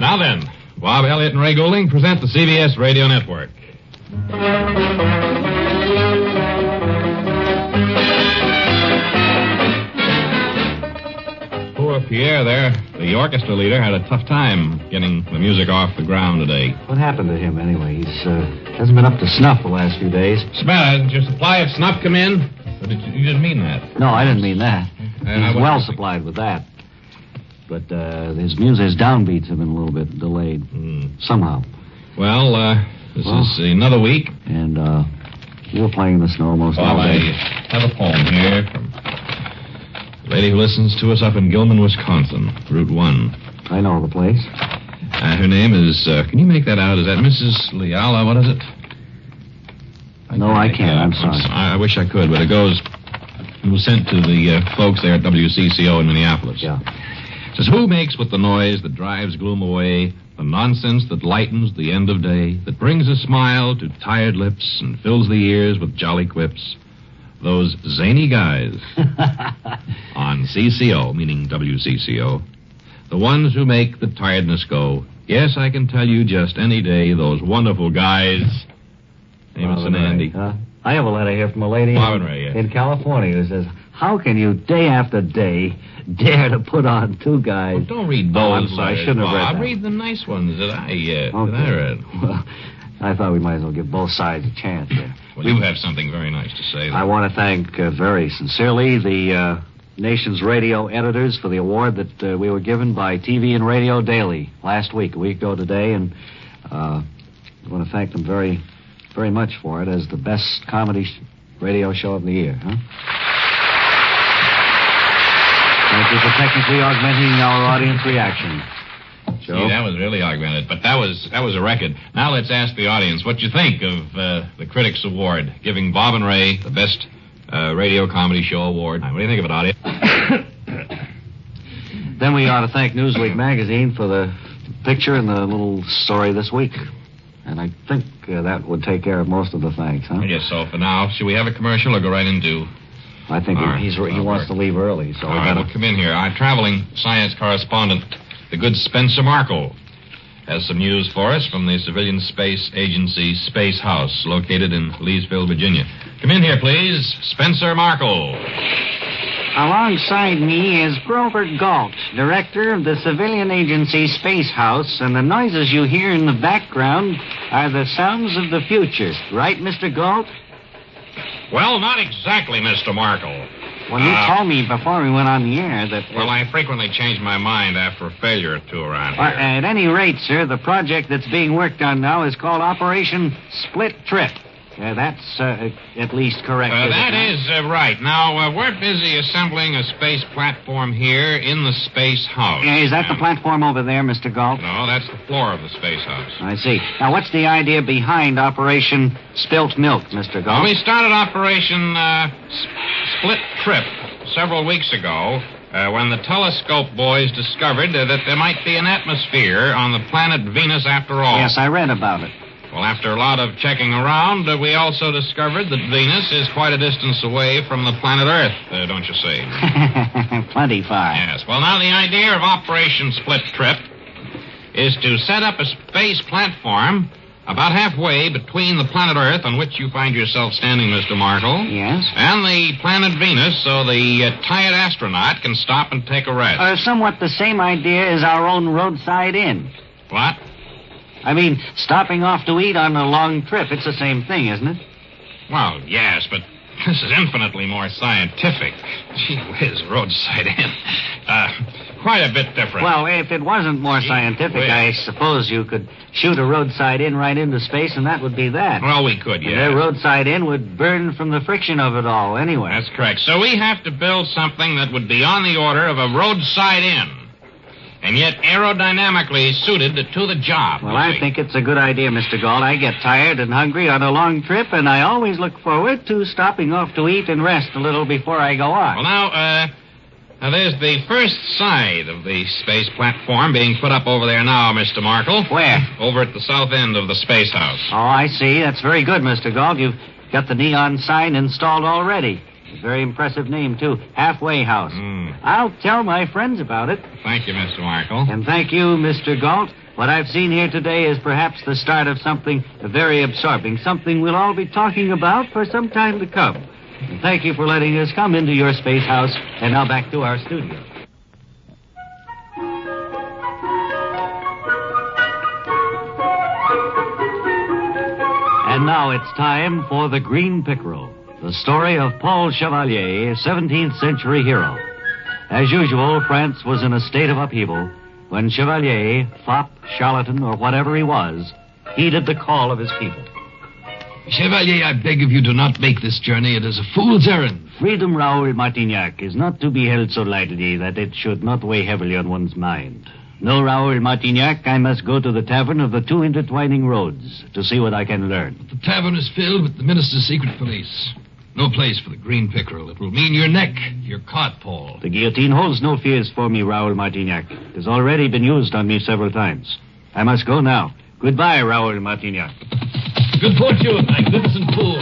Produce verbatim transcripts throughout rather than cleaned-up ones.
Now then, Bob Elliott and Ray Goulding present the C B S Radio Network. Poor Pierre there, the orchestra leader, had a tough time getting the music off the ground today. What happened to him, anyway? He's uh, hasn't been up to snuff the last few days. Smell, didn't your supply of snuff come in? Or did you, you didn't mean that? No, I didn't mean that. Uh, He's well supplied with that. But uh, his music, his downbeats have been a little bit delayed. Mm. Somehow. Well, uh, this well, is another week. And uh, we're playing in the snow most well, all day. I have a poem here from a lady who listens to us up in Gilman, Wisconsin, Route one. I know the place. Uh, her name is, uh, can you make that out? Is that Missus Leala? What is it? I no, I can't. I'm sorry. I, I wish I could, but it goes, it was sent to the uh, folks there at W C C O in Minneapolis. Yeah. It says, who makes with the noise that drives gloom away, the nonsense that lightens the end of day, that brings a smile to tired lips and fills the ears with jolly quips? Those zany guys on C C O, meaning W C C O. The ones who make the tiredness go. Yes, I can tell you just any day, those wonderful guys. Amos and Andy. Huh? I have a letter here from a lady Bob in, and Ray, yeah. in California who says, how can you day after day dare to put on two guys? Well, don't read those. Oh, I'm sorry. I shouldn't have read Bob. that. Read the nice ones that I, uh, okay. that I read. Well, I thought we might as well give both sides a chance there. Well, you have something very nice to say. Though. I want to thank uh, very sincerely the uh, nation's radio editors for the award that uh, we were given by T V and Radio Daily last week, a week ago today, and uh, I want to thank them very, very much for it as the best comedy sh- radio show of the year. Huh? Thank you for technically augmenting our audience reaction. Joe? Gee, that was really augmented, but that was that was a record. Now let's ask the audience what you think of uh, the Critics Award, giving Bob and Ray the best uh, radio comedy show award. What do you think of it, audience? Then we ought to thank Newsweek magazine for the picture and the little story this week. And I think uh, that would take care of most of the thanks, huh? I guess so for now. Should we have a commercial or go right into... I think All he, he's, he right. wants to leave early, so All we right, gotta... well, come in here. Our traveling science correspondent, the good Spencer Markle, has some news for us from the Civilian Space Agency Space House, located in Leesville, Virginia. Come in here, please. Spencer Markle. Alongside me is Grover Galt, director of the Civilian Agency Space House, and the noises you hear in the background are the sounds of the future. Right, Mister Galt? Well, not exactly, Mister Markle. Well, you Uh, told me before we went on the air that... Well, I frequently change my mind after a failure or two around Uh, here. at any rate, sir, the project that's being worked on now is called Operation Split Trip. Uh, that's uh, at least correct. Uh, is it that not? is uh, right. Now, uh, we're busy assembling a space platform here in the Space House. Uh, is that the And- platform over there, Mister Galt? No, that's the floor of the Space House. I see. Now, what's the idea behind Operation Spilt Milk, Mister Well, Galt? we started Operation uh, S- Split Trip several weeks ago uh, when the telescope boys discovered uh, that there might be an atmosphere on the planet Venus after all. Yes, I read about it. Well, after a lot of checking around, uh, we also discovered that Venus is quite a distance away from the planet Earth, uh, don't you see? Plenty far. Yes. Well, now the idea of Operation Split Trip is to set up a space platform about halfway between the planet Earth, on which you find yourself standing, Mister Markle, Yes? and the planet Venus, so the uh, tired astronaut can stop and take a rest. Uh, somewhat the same idea as our own roadside inn. What? I mean, stopping off to eat on a long trip. It's the same thing, isn't it? Well, yes, but this is infinitely more scientific. Gee whiz, roadside inn. Uh, quite a bit different. Well, if it wasn't more Gee scientific, whiz. I suppose you could shoot a roadside inn right into space, and that would be that. Well, we could, And yeah. their roadside inn would burn from the friction of it all anyway. That's correct. So we have to build something that would be on the order of a roadside inn, and yet aerodynamically suited to the job. Well, you I see. think it's a good idea, Mister Galt. I get tired and hungry on a long trip, and I always look forward to stopping off to eat and rest a little before I go on. Well, now, uh, now there's the first side of the space platform being put up over there now, Mister Markle. Where? Over at the south end of the space house. Oh, I see. That's very good, Mister Galt. You've got the neon sign installed already. A very impressive name, too. Halfway House. Mm. I'll tell my friends about it. Thank you, Mister Markle. And thank you, Mister Galt. What I've seen here today is perhaps the start of something very absorbing, something we'll all be talking about for some time to come. And thank you for letting us come into your space house. And now back to our studio. And now it's time for The Green Pickerel, the story of Paul Chevalier, seventeenth century hero. As usual, France was in a state of upheaval when Chevalier, fop, charlatan, or whatever he was, heeded the call of his people. Chevalier, I beg of you, do not make this journey. It is a fool's errand. Freedom, Raoul Martignac, is not to be held so lightly that it should not weigh heavily on one's mind. No, Raoul Martignac, I must go to the tavern of the two intertwining roads to see what I can learn. The tavern is filled with the minister's secret police. No place for the green pickerel. It will mean your neck. You're caught, Paul. The guillotine holds no fears for me, Raoul Martignac. It has already been used on me several times. I must go now. Goodbye, Raoul Martignac. Good fortune, magnificent fool.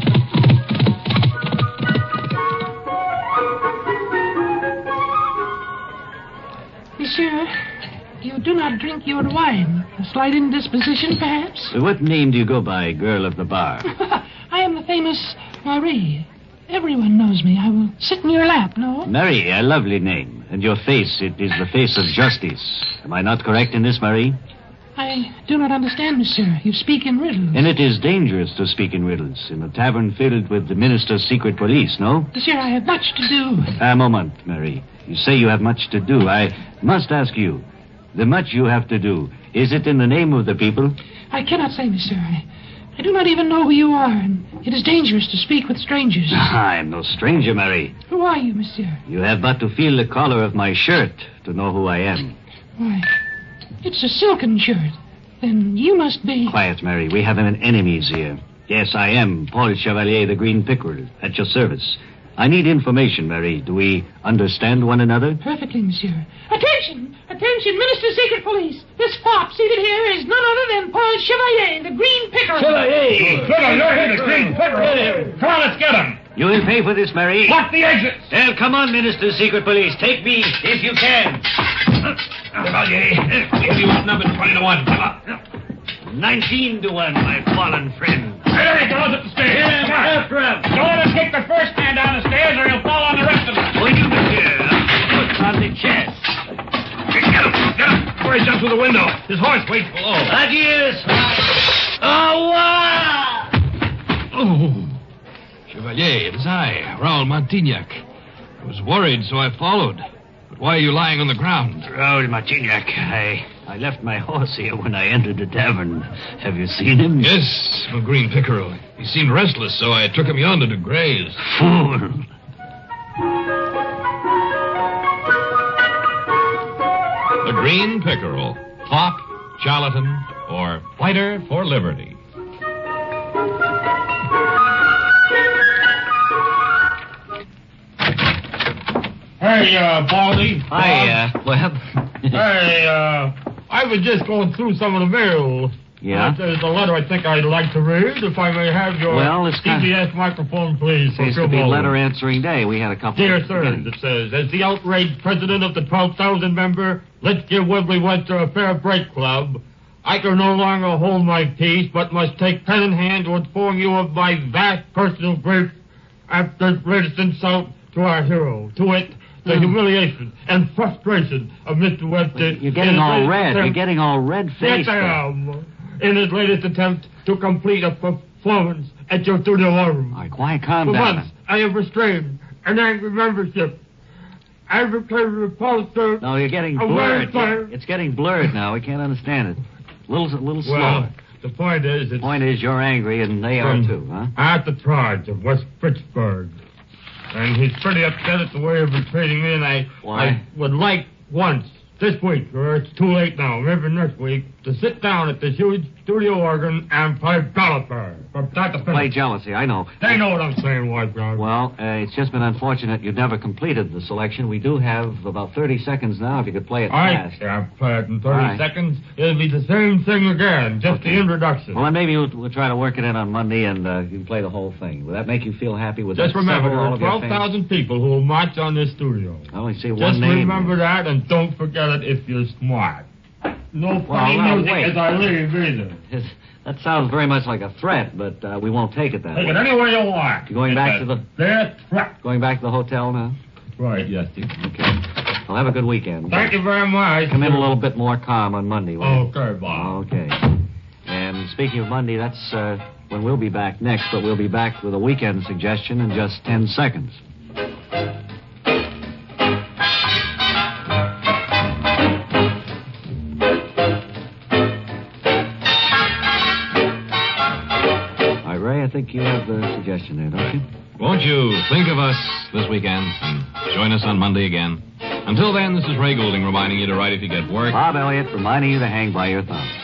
Monsieur, you do not drink your wine. A slight indisposition, perhaps? What name do you go by, girl of the bar? I am the famous Marie. Everyone knows me. I will sit in your lap, no? Marie, a lovely name. And your face, it is the face of justice. Am I not correct in this, Marie? I do not understand, monsieur. You speak in riddles. And it is dangerous to speak in riddles in a tavern filled with the minister's secret police, no? Monsieur, I have much to do. A moment, Marie. You say you have much to do. I must ask you, the much you have to do, is it in the name of the people? I cannot say, monsieur. I, I do not even know who you are, and it is dangerous to speak with strangers. I am no stranger, Marie. Who are you, monsieur? You have but to feel the collar of my shirt to know who I am. Why, it's a silken shirt. Then you must be... Quiet, Mary. We have an enemies here. Yes, I am Paul Chevalier, the Green Pickerel, at your service. I need information, Mary. Do we understand one another? Perfectly, monsieur. Attention! Attention, Minister Secret Police! This fop seated here is none other than Paul Chevalier, the Green Pickerel. Chevalier! Chevalier, the Green Pickerel! Come on, let's get him! You will pay for this, Mary. Lock the exits! Well, come on, Minister Secret Police. Take me, if you can. Chevalier, give you one number twenty to one. Come on. Nineteen to one, my fallen friend. There he goes up the stairs. Here, after him. Go on and kick the first man down the stairs, or he'll fall on the rest of them. Will you, monsieur? Put on the chest. Get him, get him. Before he jumps through the window. His horse waits below. Adieu. Au revoir. Oh, Chevalier, it is I, Raoul Martignac. I was worried, so I followed. But why are you lying on the ground? Raoul Martignac, I, I left my horse here when I entered the tavern. Have you seen him? Yes, a green pickerel. He seemed restless, so I took him yonder to graze. Fool. The green pickerel, fop, charlatan, or fighter for liberty. Hey, uh, Baldy. Hi, uh, well... Hey, uh, I was just going through some of the mail. Yeah? Uh, there's a letter I think I'd like to read, if I may have your Well, it's C B S microphone, please. for Seems Phil to be Baldwin. letter answering day. We had a couple... Dear of sir, beginnings. it says, as the outraged president of the twelve thousand member Let's Give Woodley Webster a Fair Break Club, I can no longer hold my peace, but must take pen in hand to inform you of my vast personal grief after this latest insult to our hero. To it, the Hmm. humiliation and frustration of Mister Webster. You're getting in his all latest red. attempt- You're getting all red-faced. Yes, I am. In his latest attempt to complete a performance at your studio. All right, quiet, calm For down. months, I have restrained an angry membership. Advocated repulsed to... No, you're getting Oh, blurred. well, fine. It's getting blurred now. We can't understand it. A little, a little Well, slower. the point is... It's Point is, you're angry, and they are from too, huh? At the charge of West Pittsburgh. And he's pretty upset at the way of been treating me, and I, Why? I would like once this week, or it's too late now, maybe next week, to sit down at this huge studio organ and play Gallagher from start to finish. Play Jealousy, I know. They know what I'm saying, White Brown. Well, uh, it's just been unfortunate you never completed the selection. We do have about thirty seconds now if you could play it I fast. can't play it in thirty All right. seconds. It'll be the same thing again, just Okay. the introduction. Well, then maybe we'll, we'll try to work it in on Monday and uh, you can play the whole thing. Will that make you feel happy with just that? remember, Settle there all are of your twelve fans? thousand people who will march on this studio. I only see one Just name. remember that, and don't forget it if you're smart. No funny now, music wait. as I leave, either. That sounds very much like a threat, but uh, we won't take it that Take way. it any way you want. You going back to the Their threat. going back to the hotel now? Right, yes, Steve. Okay. Well, have a good weekend. Thank you very much. Come in a little bit more calm on Monday. will you? Okay, Bob. Okay. And speaking of Monday, that's uh, when we'll be back next, but we'll be back with a weekend suggestion in just ten seconds. All right, Ray, I think you have the suggestion there, don't you? Won't you think of us this weekend and join us on Monday again? Until then, this is Ray Goulding reminding you to write if you get work. Bob Elliott reminding you to hang by your thumb.